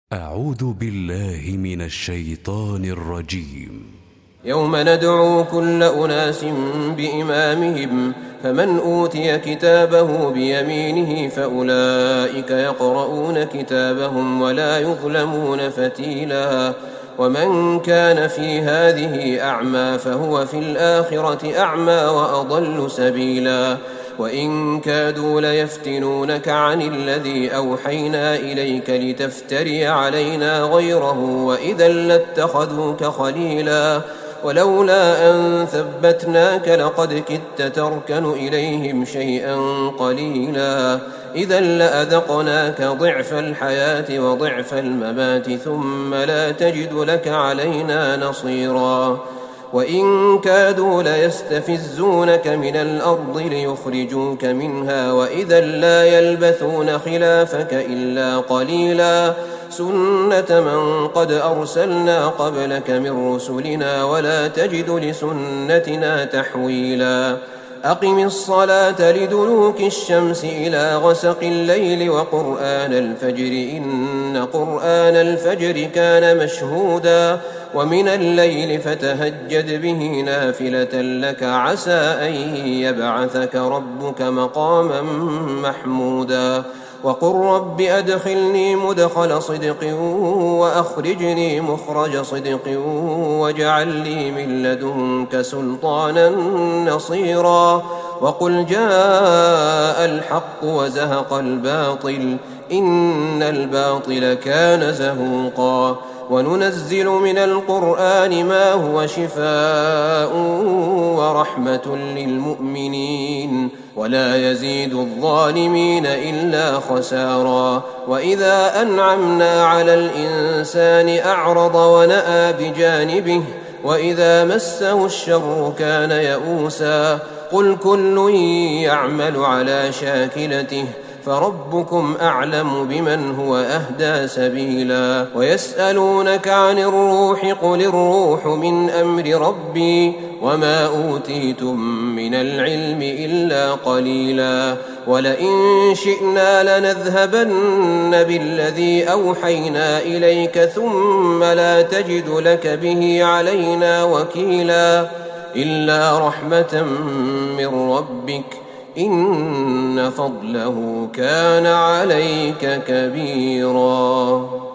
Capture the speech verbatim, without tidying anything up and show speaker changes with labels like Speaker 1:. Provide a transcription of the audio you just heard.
Speaker 1: أعوذ بالله من الشيطان الرجيم.
Speaker 2: يوم ندعو كل أناس بإمامهم فمن أوتي كتابه بيمينه فأولئك يقرؤون كتابهم ولا يظلمون فتيلا ومن كان في هذه أعمى فهو في الآخرة أعمى وأضل سبيلا وإن كادوا ليفتنونك عن الذي أوحينا إليك لتفتري علينا غيره وإذا لاتخذوك خليلا ولولا أن ثبتناك لقد كدت تركن إليهم شيئا قليلا إذا لأذقناك ضعف الحياة وضعف الممات ثم لا تجد لك علينا نصيرا وإن كادوا ليستفزونك من الأرض ليخرجوك منها وإذا لا يلبثون خلافك إلا قليلا سنة من قد أرسلنا قبلك من رسلنا ولا تجد لسنتنا تحويلا أقم الصلاة لدلوك الشمس إلى غسق الليل وقرآن الفجر إن قرآن الفجر كان مشهودا ومن الليل فتهجد به نافلة لك عسى أن يبعثك ربك مقاما محمودا وقل رب أدخلني مدخل صدق وأخرجني مخرج صدق واجعل لي من لدنك سلطانا نصيرا وقل جاء الحق وزهق الباطل إن الباطل كان زهوقا وننزل من القرآن ما هو شفاء ورحمة للمؤمنين ولا يزيد الظالمين إلا خسارا وإذا أنعمنا على الإنسان أعرض ونأى بجانبه وإذا مسه الشر كان يئوسا قل كل يعمل على شاكلته فربكم أعلم بمن هو أهدى سبيلا ويسألونك عن الروح قل الروح من أمر ربي وما أوتيتم من العلم إلا قليلا ولئن شئنا لنذهبن بالذي أوحينا إليك ثم لا تجد لك به علينا وكيلا إلا رحمة من ربك إن فضله كان عليك كبيرا.